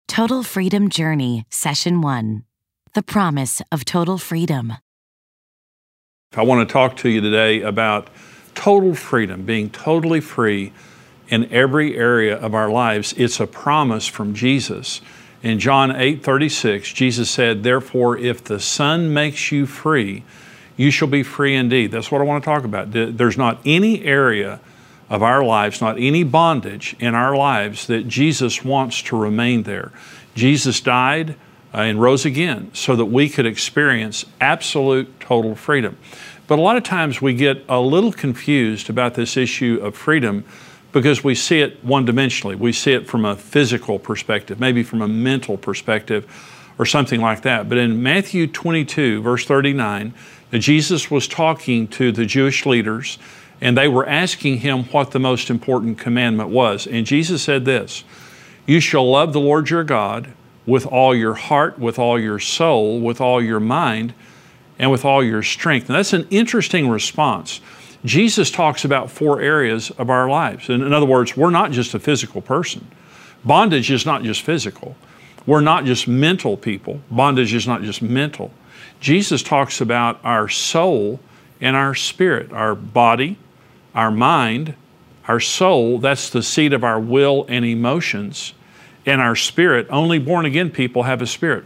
Total Freedom Journey, Session 1. The Promise of Total Freedom. I want to talk to you today about total freedom, being totally free in every area of our lives. It's a promise from Jesus. In John 8:36, Jesus said, "Therefore, if the Son makes you free, you shall be free indeed." That's what I want to talk about. There's not any area of our lives, not any bondage in our lives that Jesus wants to remain there. Jesus died and rose again so that we could experience absolute total freedom. But a lot of times we get a little confused about this issue of freedom because we see it one-dimensionally. We see it from a physical perspective, maybe from a mental perspective or something like that. But in Matthew 22, verse 39, Jesus was talking to the Jewish leaders, and they were asking him what the most important commandment was. And Jesus said this, "You shall love the Lord your God with all your heart, with all your soul, with all your mind, and with all your strength." And that's an interesting response. Jesus talks about 4 areas of our lives. In other words, we're not just a physical person. Bondage is not just physical. We're not just mental people. Bondage is not just mental. Jesus talks about our soul and our spirit, our body, our mind, our soul. That's the seat of our will and emotions. And our spirit, only born again people have a spirit.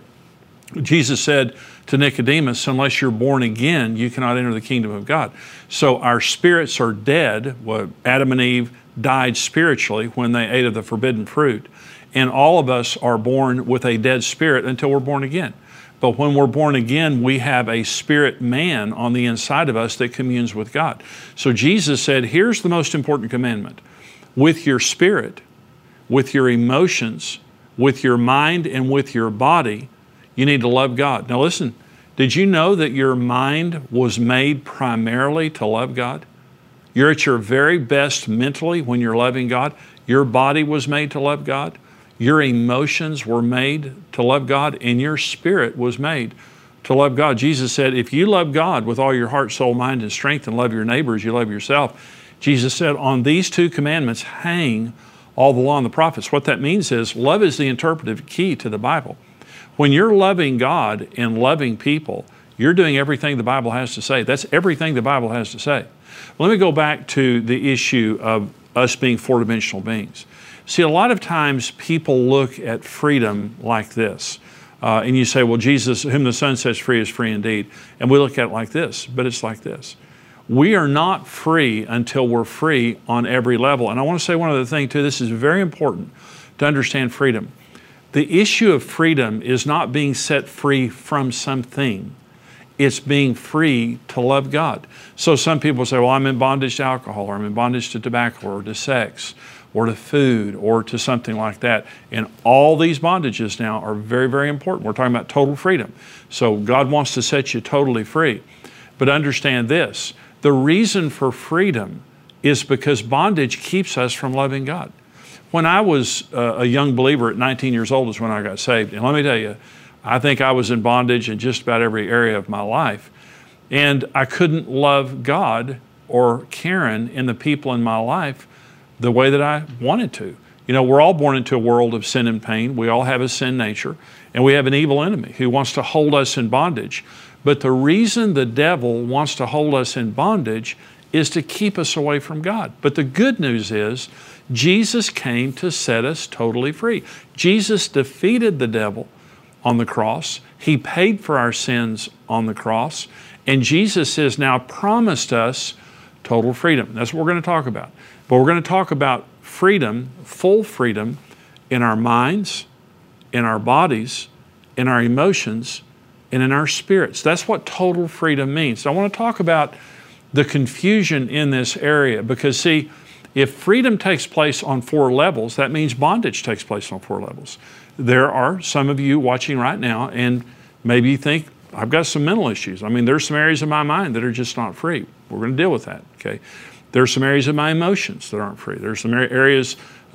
Jesus said to Nicodemus, unless you're born again, you cannot enter the kingdom of God. So our spirits are dead. Well, Adam and Eve died spiritually when they ate of the forbidden fruit. And all of us are born with a dead spirit until we're born again. But when we're born again, we have a spirit man on the inside of us that communes with God. So Jesus said, here's the most important commandment. With your spirit, with your emotions, with your mind, and with your body, you need to love God. Now listen, did you know that your mind was made primarily to love God? You're at your very best mentally when you're loving God. Your body was made to love God. Your emotions were made to love God, and your spirit was made to love God. Jesus said, if you love God with all your heart, soul, mind, and strength, and love your neighbor as you love yourself, Jesus said, on these 2 commandments hang all the law and the prophets. What that means is love is the interpretive key to the Bible. When you're loving God and loving people, you're doing everything the Bible has to say. That's everything the Bible has to say. Let me go back to the issue of us being 4-dimensional beings. See, a lot of times people look at freedom like this. And you say, well, Jesus, whom the Son sets free is free indeed. And we look at it like this, but it's like this. We are not free until we're free on every level. And I want to say one other thing too. This is very important to understand freedom. The issue of freedom is not being set free from something. It's being free to love God. So some people say, well, I'm in bondage to alcohol, or I'm in bondage to tobacco, or to sex, or to food, or to something like that. And all these bondages now are very, very important. We're talking about total freedom. So God wants to set you totally free. But understand this, the reason for freedom is because bondage keeps us from loving God. When I was a young believer at 19 years old is when I got saved. And let me tell you, I think I was in bondage in just about every area of my life. And I couldn't love God or Karen and the people in my life the way that I wanted to. You know, we're all born into a world of sin and pain. We all have a sin nature, and we have an evil enemy who wants to hold us in bondage. But the reason the devil wants to hold us in bondage is to keep us away from God. But the good news is Jesus came to set us totally free. Jesus defeated the devil on the cross. He paid for our sins on the cross. And Jesus has now promised us total freedom. That's what we're going to talk about. But we're going to talk about freedom, full freedom, in our minds, in our bodies, in our emotions, and in our spirits. That's what total freedom means. So I want to talk about the confusion in this area because, see, if freedom takes place on 4 levels, that means bondage takes place on 4 levels. There are some of you watching right now, and maybe you think, I've got some mental issues. I mean, there's some areas of my mind that are just not free. We're going to deal with that, okay? There's some areas of my emotions that aren't free. There's some areas,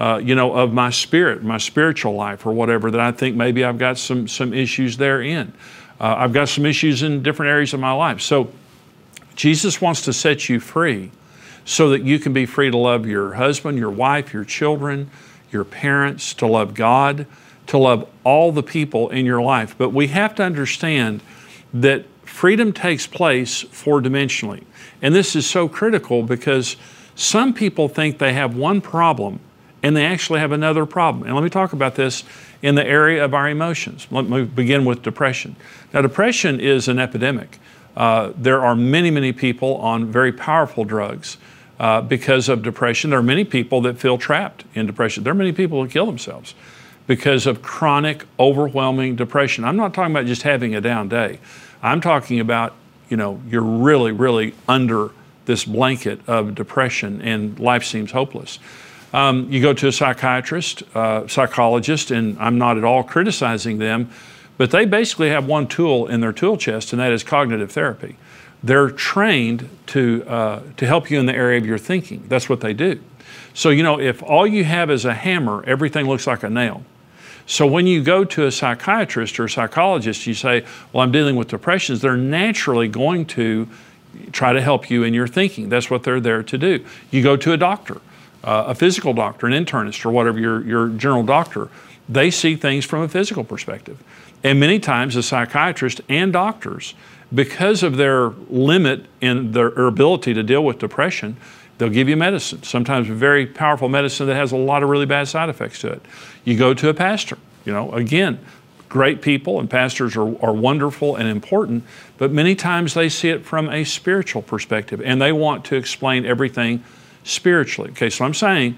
of my spirit, my spiritual life or whatever that I think maybe I've got some issues therein. I've got some issues in different areas of my life. So Jesus wants to set you free so that you can be free to love your husband, your wife, your children, your parents, to love God, to love all the people in your life. But we have to understand that freedom takes place four-dimensionally. And this is so critical because some people think they have one problem and they actually have another problem. And let me talk about this in the area of our emotions. Let me begin with depression. Now, depression is an epidemic. There are many, many people on very powerful drugs because of depression. There are many people that feel trapped in depression. There are many people who kill themselves because of chronic, overwhelming depression. I'm not talking about just having a down day. I'm talking about, you're really, really under this blanket of depression and life seems hopeless. You go to a psychiatrist, psychologist, and I'm not at all criticizing them, but they basically have one tool in their tool chest, and that is cognitive therapy. They're trained to help you in the area of your thinking. That's what they do. So, if all you have is a hammer, everything looks like a nail. So when you go to a psychiatrist or a psychologist, you say, well, I'm dealing with depressions, they're naturally going to try to help you in your thinking. That's what they're there to do. You go to a doctor, a physical doctor, an internist, or whatever, your general doctor. They see things from a physical perspective. And many times the psychiatrists and doctors, because of their limit in their ability to deal with depression, they'll give you medicine, sometimes very powerful medicine that has a lot of really bad side effects to it. You go to a pastor, again, great people, and pastors are wonderful and important, but many times they see it from a spiritual perspective, and they want to explain everything spiritually. Okay, so I'm saying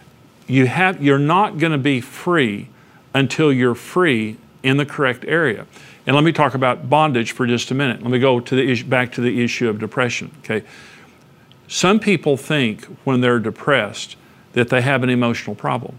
you're not going to be free until you're free in the correct area. And let me talk about bondage for just a minute. Let me go to back to the issue of depression. Okay, some people think when they're depressed that they have an emotional problem.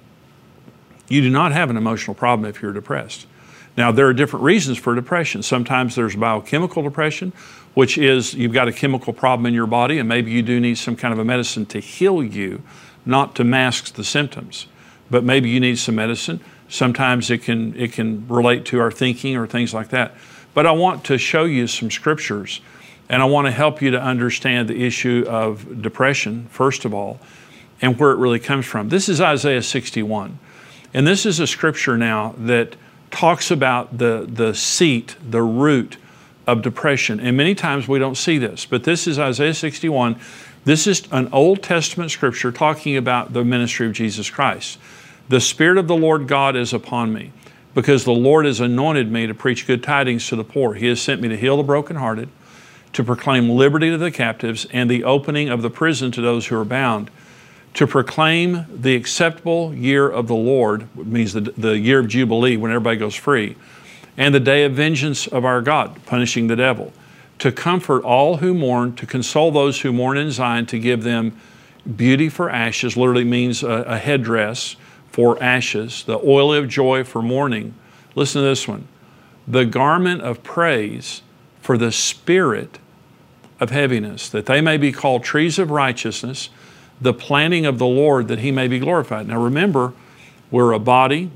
You do not have an emotional problem if you're depressed. Now, there are different reasons for depression. Sometimes there's biochemical depression, which is you've got a chemical problem in your body and maybe you do need some kind of a medicine to heal you, not to mask the symptoms. But maybe you need some medicine. Sometimes it can relate to our thinking or things like that. But I want to show you some scriptures, and I want to help you to understand the issue of depression, first of all, and where it really comes from. This is Isaiah 61. And this is a scripture now that talks about the seat, the root of depression. And many times we don't see this, but this is Isaiah 61. This is an Old Testament scripture talking about the ministry of Jesus Christ. The Spirit of the Lord God is upon me, because the Lord has anointed me to preach good tidings to the poor. He has sent me to heal the brokenhearted, to proclaim liberty to the captives, and the opening of the prison to those who are bound, to proclaim the acceptable year of the Lord, which means the year of Jubilee when everybody goes free, and the day of vengeance of our God, punishing the devil, to comfort all who mourn, to console those who mourn in Zion, to give them beauty for ashes, literally means a headdress for ashes, the oil of joy for mourning. Listen to this one. The garment of praise for the spirit of heaviness, that they may be called trees of righteousness, the planting of the Lord, that He may be glorified. Now remember, we're a body,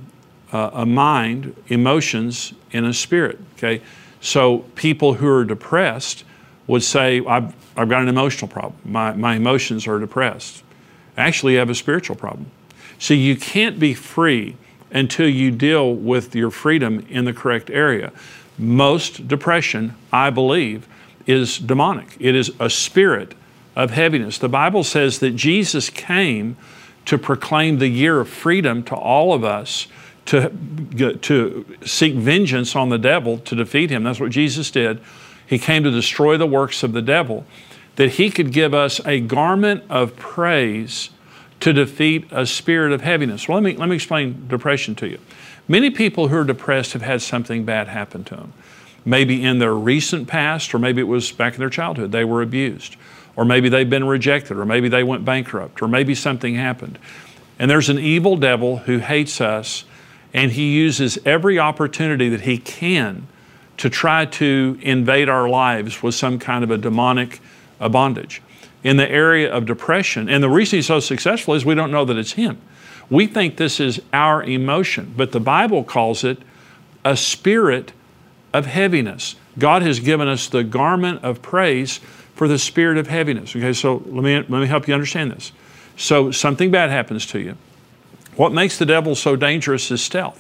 a mind, emotions, and a spirit, okay? So people who are depressed would say, I've got an emotional problem. My emotions are depressed. Actually, you have a spiritual problem. So you can't be free until you deal with your freedom in the correct area. Most depression, I believe, is demonic. It is a spirit of heaviness. The Bible says that Jesus came to proclaim the year of freedom to all of us, to seek vengeance on the devil, to defeat him. That's what Jesus did. He came to destroy the works of the devil, that He could give us a garment of praise to defeat a spirit of heaviness. Well, let me explain depression to you. Many people who are depressed have had something bad happen to them. Maybe in their recent past, or maybe it was back in their childhood, they were abused. Or maybe they've been rejected, or maybe they went bankrupt, or maybe something happened. And there's an evil devil who hates us, and he uses every opportunity that he can to try to invade our lives with some kind of a demonic bondage. In the area of depression, and the reason he's so successful is we don't know that it's him. We think this is our emotion, but the Bible calls it a spirit of heaviness. God has given us the garment of praise for the spirit of heaviness. Okay, so let me help you understand this. So something bad happens to you. What makes the devil so dangerous is stealth.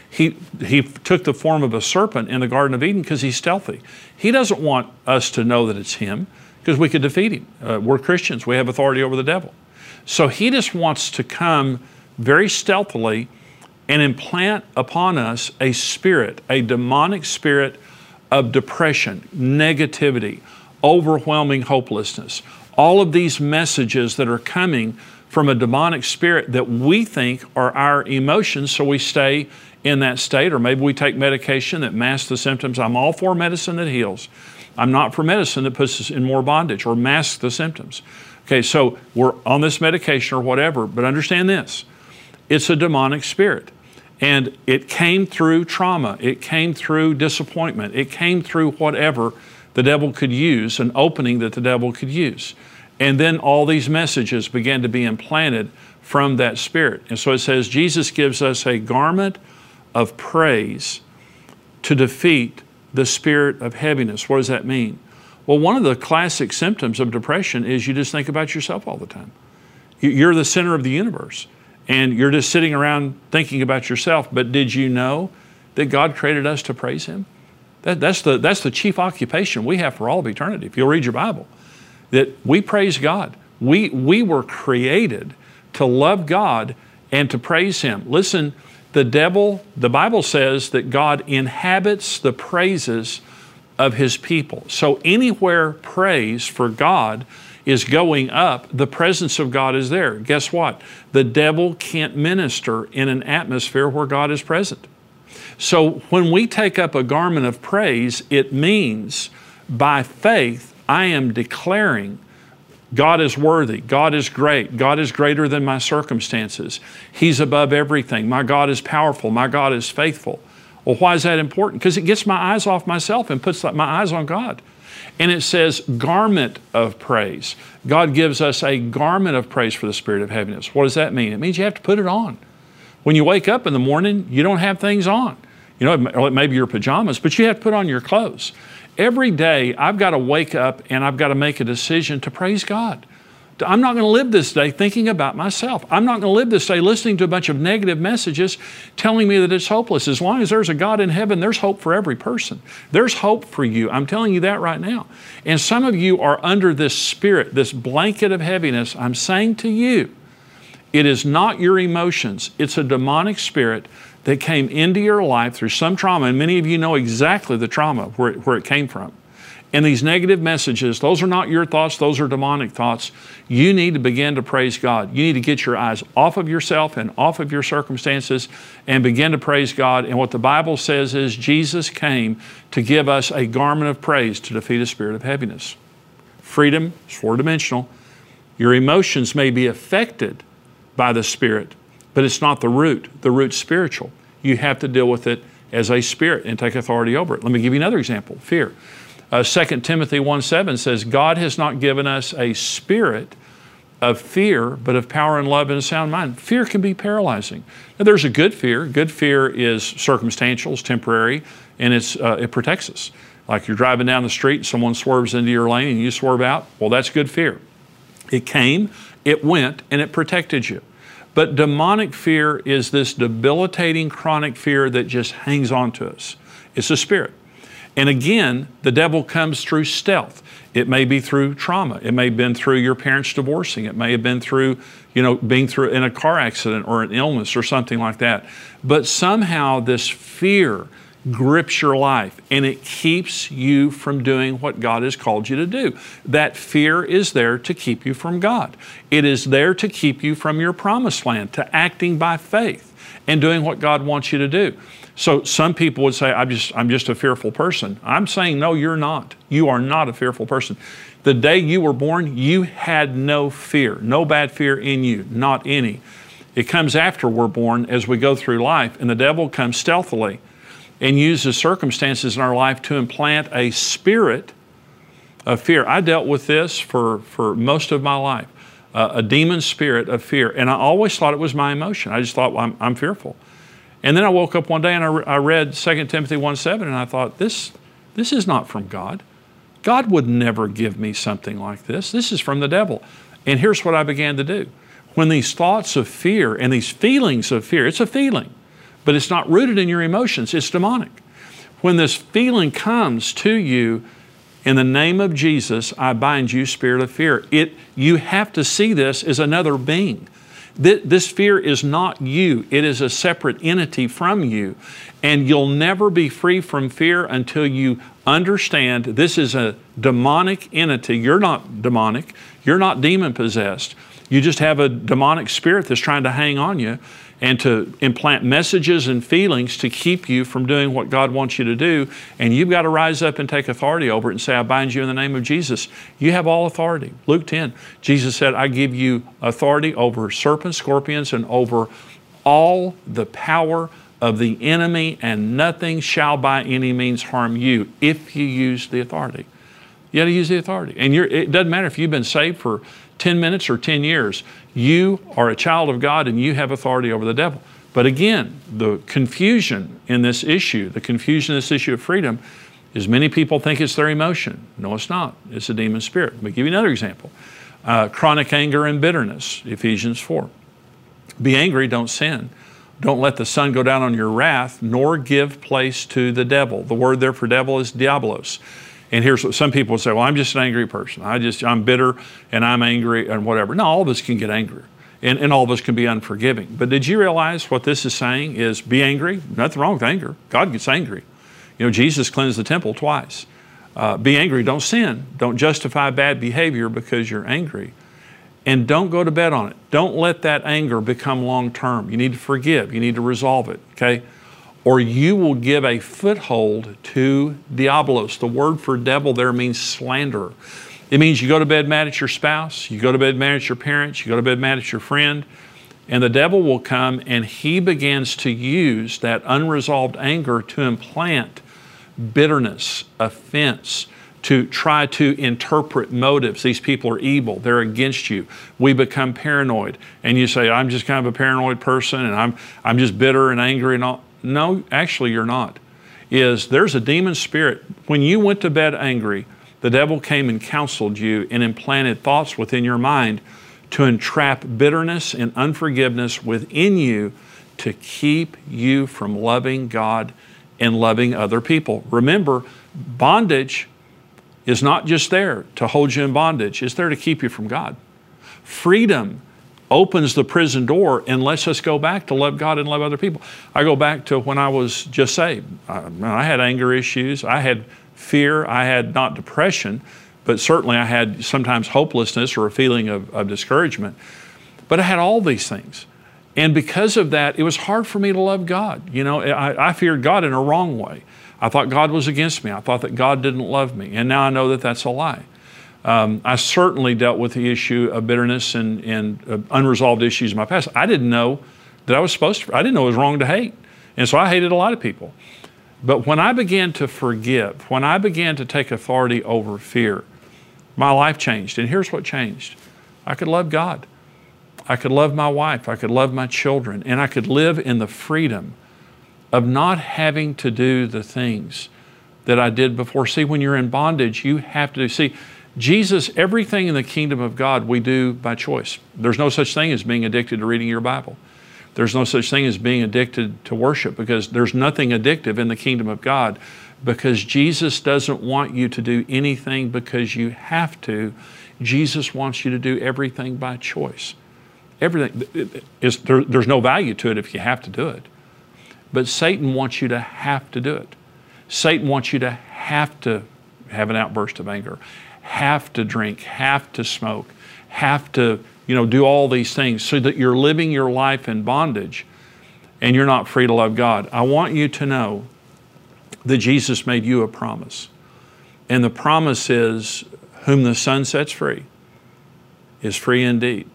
He took the form of a serpent in the Garden of Eden because he's stealthy. He doesn't want us to know that it's him because we could defeat him. We're Christians. We have authority over the devil. So he just wants to come very stealthily and implant upon us a spirit, a demonic spirit of depression, negativity, overwhelming hopelessness. All of these messages that are coming from a demonic spirit that we think are our emotions, so we stay in that state, or maybe we take medication that masks the symptoms. I'm all for medicine that heals. I'm not for medicine that puts us in more bondage or masks the symptoms. Okay, so we're on this medication or whatever, but understand this. It's a demonic spirit. And it came through trauma. It came through disappointment. It came through whatever the devil could use, an opening that the devil could use. And then all these messages began to be implanted from that spirit. And so it says Jesus gives us a garment of praise to defeat the spirit of heaviness. What does that mean? Well, one of the classic symptoms of depression is you just think about yourself all the time. You're the center of the universe, and you're just sitting around thinking about yourself. But did you know that God created us to praise Him? That's the chief occupation we have for all of eternity. If you'll read your Bible, that we praise God. We were created to love God and to praise Him. Listen, the Bible says that God inhabits the praises of His people. So anywhere praise for God is going up, the presence of God is there. Guess what? The devil can't minister in an atmosphere where God is present. So when we take up a garment of praise, it means by faith, I am declaring God is worthy. God is great. God is greater than my circumstances. He's above everything. My God is powerful. My God is faithful. Well, why is that important? Because it gets my eyes off myself and puts my eyes on God. And it says garment of praise. God gives us a garment of praise for the spirit of heaviness. What does that mean? It means you have to put it on. When you wake up in the morning, you don't have things on. You know, or maybe your pajamas, but you have to put on your clothes. Every day, I've got to wake up and I've got to make a decision to praise God. I'm not going to live this day thinking about myself. I'm not going to live this day listening to a bunch of negative messages telling me that it's hopeless. As long as there's a God in heaven, there's hope for every person. There's hope for you. I'm telling you that right now. And some of you are under this spirit, this blanket of heaviness. I'm saying to you, it is not your emotions. It's a demonic spirit that came into your life through some trauma, and many of you know exactly the trauma where it came from. And these negative messages, those are not your thoughts, those are demonic thoughts. You need to begin to praise God. You need to get your eyes off of yourself and off of your circumstances and begin to praise God. And what the Bible says is Jesus came to give us a garment of praise to defeat a spirit of heaviness. Freedom is four-dimensional. Your emotions may be affected by the Spirit, but it's not the root. The root's spiritual. You have to deal with it as a spirit and take authority over it. Let me give you another example, fear. 2 Timothy 1:7 says, God has not given us a spirit of fear, but of power and love and a sound mind. Fear can be paralyzing. Now, there's a good fear. Good fear is circumstantial, it's temporary, and it protects us. Like you're driving down the street, someone swerves into your lane and you swerve out. Well, that's good fear. It came, it went, and it protected you. But demonic fear is this debilitating chronic fear that just hangs on to us. It's a spirit. And again, the devil comes through stealth. It may be through trauma. It may have been through your parents divorcing. It may have been through, being through in a car accident or an illness or something like that. But somehow this fear grips your life and it keeps you from doing what God has called you to do. That fear is there to keep you from God. It is there to keep you from your promised land, to acting by faith and doing what God wants you to do. So some people would say, I'm just a fearful person. I'm saying, no, you're not. You are not a fearful person. The day you were born, you had no fear, no bad fear in you, not any. It comes after we're born as we go through life, and the devil comes stealthily and uses circumstances in our life to implant a spirit of fear. I dealt with this for most of my life, a demon spirit of fear, and I always thought it was my emotion. I just thought, well, I'm fearful. And then I woke up one day and I read 2 Timothy 1:7 and I thought, this is not from God. God would never give me something like this. This is from the devil. And here's what I began to do. When these thoughts of fear and these feelings of fear, it's a feeling, but it's not rooted in your emotions. It's demonic. When this feeling comes to you, in the name of Jesus, I bind you, spirit of fear. You have to see this as another being. This fear is not you. It is a separate entity from you. And you'll never be free from fear until you understand this is a demonic entity. You're not demonic. You're not demon-possessed. You just have a demonic spirit that's trying to hang on you and to implant messages and feelings to keep you from doing what God wants you to do. And you've got to rise up and take authority over it and say, I bind you in the name of Jesus. You have all authority. Luke 10, Jesus said, I give you authority over serpents, scorpions, and over all the power of the enemy, and nothing shall by any means harm you if you use the authority. You got to use the authority. And it doesn't matter if you've been saved for 10 minutes or 10 years. You are a child of God and you have authority over the devil. But again, the confusion in this issue, of freedom, is many people think it's their emotion. No, it's not. It's a demon spirit. Let me give you another example. Chronic anger and bitterness, Ephesians 4. Be angry, don't sin. Don't let the sun go down on your wrath, nor give place to the devil. The word there for devil is diabolos. And here's what some people say, well, I'm just an angry person. I'm bitter and I'm angry and whatever. No, all of us can get angry and all of us can be unforgiving. But did you realize what this is saying is be angry? Nothing wrong with anger. God gets angry. You know, Jesus cleansed the temple twice. Be angry, don't sin. Don't justify bad behavior because you're angry. And don't go to bed on it. Don't let that anger become long-term. You need to forgive. You need to resolve it, okay? Or you will give a foothold to diabolos. The word for devil there means slanderer. It means you go to bed mad at your spouse, you go to bed mad at your parents, you go to bed mad at your friend, and the devil will come and he begins to use that unresolved anger to implant bitterness, offense, to try to interpret motives. These people are evil. They're against you. We become paranoid. And you say, I'm just kind of a paranoid person and I'm just bitter and angry and all. No, actually you're not. There's a demon spirit. When you went to bed angry, the devil came and counseled you and implanted thoughts within your mind to entrap bitterness and unforgiveness within you to keep you from loving God and loving other people. Remember, bondage is not just there to hold you in bondage. It's there to keep you from God. Freedom opens the prison door and lets us go back to love God and love other people. I go back to when I was just saved. I had anger issues. I had fear. I had not depression, but certainly I had sometimes hopelessness or a feeling of discouragement. But I had all these things. And because of that, it was hard for me to love God. You know, I feared God in a wrong way. I thought God was against me. I thought that God didn't love me. And now I know that that's a lie. I certainly dealt with the issue of bitterness and unresolved issues in my past. I didn't know that I was supposed to. I didn't know it was wrong to hate. And so I hated a lot of people. But when I began to forgive, when I began to take authority over fear, my life changed. And here's what changed. I could love God. I could love my wife. I could love my children. And I could live in the freedom of not having to do the things that I did before. See, when you're in bondage, you have to do. See, Jesus, everything in the kingdom of God we do by choice. There's no such thing as being addicted to reading your Bible. There's no such thing as being addicted to worship, because there's nothing addictive in the kingdom of God, because Jesus doesn't want you to do anything because you have to. Jesus wants you to do everything by choice. Everything is there's no value to it if you have to do it. But Satan wants you to have to do it. Satan wants you to have an outburst of anger, have to drink, have to smoke, have to, do all these things so that you're living your life in bondage and you're not free to love God. I want you to know that Jesus made you a promise. And the promise is, whom the Son sets free is free indeed.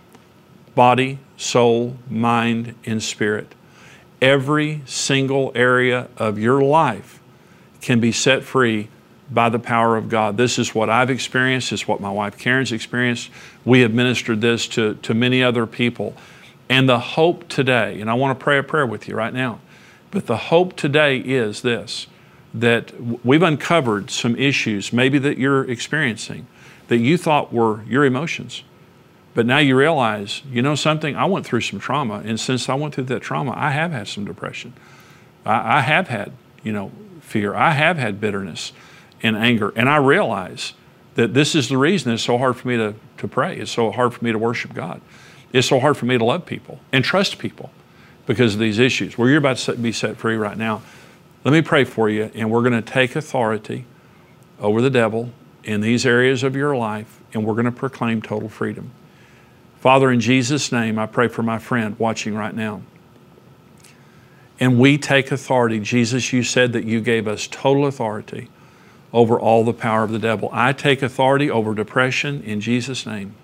Body, soul, mind, and spirit. Every single area of your life can be set free by the power of God. This is what I've experienced. It's what my wife Karen's experienced. We have ministered this to many other people. And the hope today, and I want to pray a prayer with you right now, but the hope today is this, that we've uncovered some issues maybe that you're experiencing that you thought were your emotions. But now you realize, you know something, I went through some trauma, and since I went through that trauma, I have had some depression. I have had, fear. I have had bitterness and anger, and I realize that this is the reason it's so hard for me to pray. It's so hard for me to worship God. It's so hard for me to love people and trust people because of these issues. Well, you're about to be set free right now. Let me pray for you, and we're going to take authority over the devil in these areas of your life, and we're going to proclaim total freedom. Father, in Jesus' name, I pray for my friend watching right now. And we take authority. Jesus, you said that you gave us total authority over all the power of the devil. I take authority over depression in Jesus' name.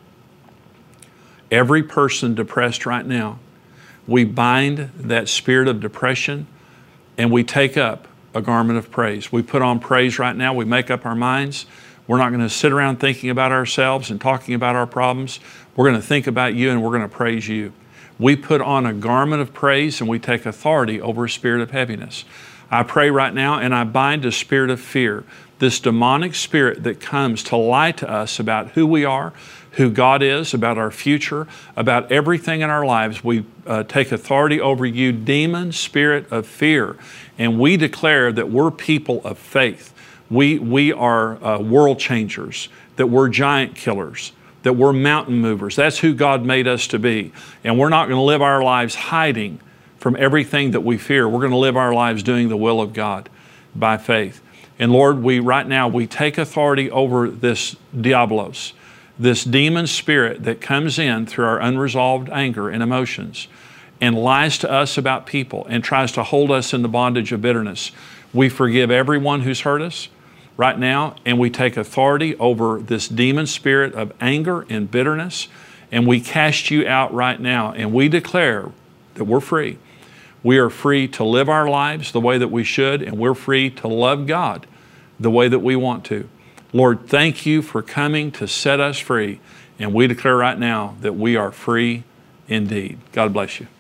Every person depressed right now, we bind that spirit of depression and we take up a garment of praise. We put on praise right now. We make up our minds. We're not going to sit around thinking about ourselves and talking about our problems. We're going to think about you and we're going to praise you. We put on a garment of praise and we take authority over a spirit of heaviness. I pray right now and I bind a spirit of fear, this demonic spirit that comes to lie to us about who we are, who God is, about our future, about everything in our lives. We take authority over you, demon spirit of fear, and we declare that we're people of faith. We are world changers, that we're giant killers, that we're mountain movers. That's who God made us to be. And we're not going to live our lives hiding from everything that we fear. We're going to live our lives doing the will of God by faith. And Lord, right now we take authority over this diablos, this demon spirit that comes in through our unresolved anger and emotions and lies to us about people and tries to hold us in the bondage of bitterness. We forgive everyone who's hurt us right now, and we take authority over this demon spirit of anger and bitterness, and we cast you out right now, and we declare that we're free. We are free to live our lives the way that we should, and we're free to love God the way that we want to. Lord, thank you for coming to set us free, and we declare right now that we are free indeed. God bless you.